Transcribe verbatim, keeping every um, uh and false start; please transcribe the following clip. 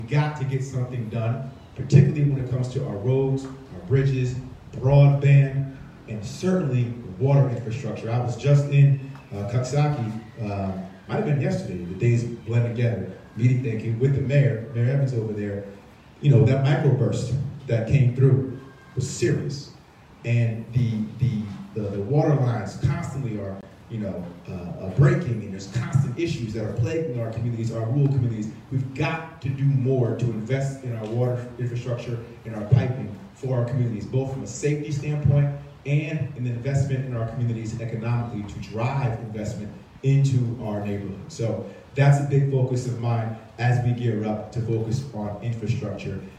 We got to get something done, particularly when it comes to our roads, our bridges, broadband, and certainly water infrastructure. I was just in uh, Coxsackie, um, might have been yesterday, the days blend together, meeting thinking with the mayor, Mayor Evans over there. You know, that microburst that came through was serious. And the, the, the, the water lines constantly are, you know, uh, uh, breaking, and there's constant issues that are plaguing our communities, our rural communities. We've got to do more to invest in our water infrastructure, in our piping for our communities, both from a safety standpoint and an investment in our communities economically to drive investment into our neighborhood. So that's a big focus of mine as we gear up to focus on infrastructure.